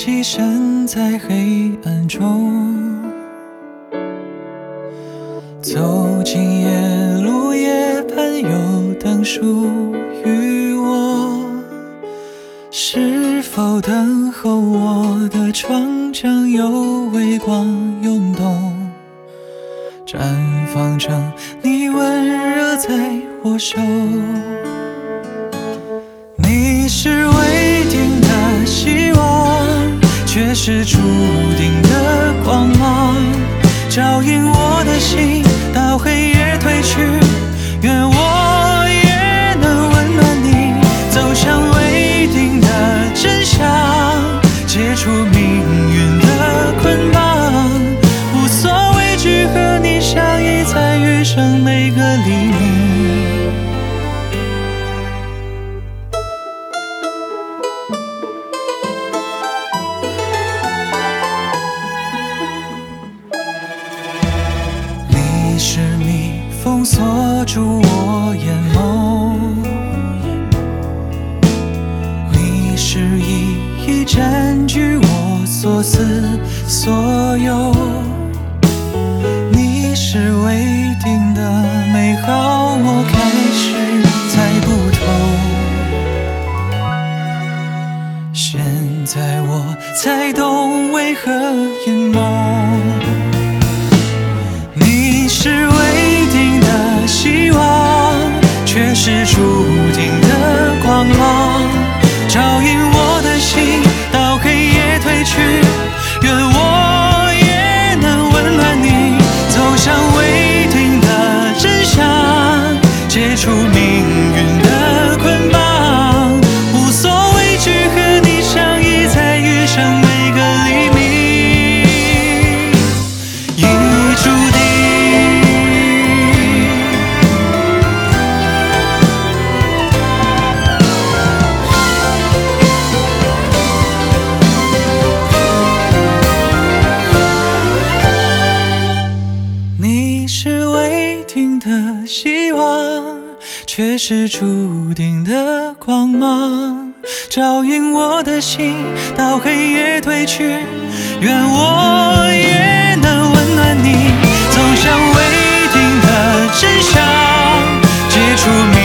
栖身在黑暗中，走进夜路，夜半有灯属于我。是否等候我的窗将有微光涌动，绽放成你温热在我手。你是未定的希望，却是注定的光芒，照引我的心到黑夜褪去，愿我也能温暖你，走向未定的真相，解除命运的捆绑，无所畏惧和你相依在余生每个黎明。你是蜜蜂锁住我眼眸，你是一一占据我所思所有，你是未定的美好，我开始猜不透，现在我才懂为何阴谋。你是未定的希望，却是注定的光芒，照引我的心到黑夜褪去，愿我也能温暖你，走向未定的真相，解除命运的捆绑，无所畏惧和你相依在余生每个黎明。已注定你是未定的希望，却是注定的光芒，照引我的心到黑夜褪去，愿我也能温暖你，走向未定的真相，解除